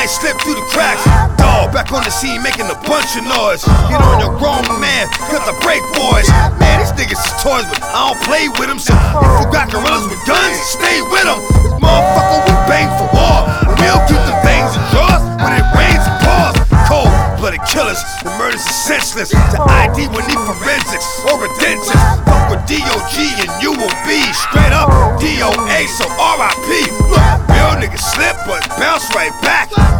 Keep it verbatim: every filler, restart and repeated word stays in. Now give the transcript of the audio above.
I ain't slipped through the cracks. Dog, back on the scene making a bunch of noise. You know the wrong man, cause I break boys. Man, these niggas is toys, but I don't play with them. So if you got gorillas with guns, stay with them. This motherfucker, we bang for war. We'll keep the things in drawers when it rains and pours. Cold-blooded killers, the murders are senseless. To I D we need forensics or redemption. Fuck with D O G and you will be straight up D O A, so R I P. Look, real niggas slip but bounce right back.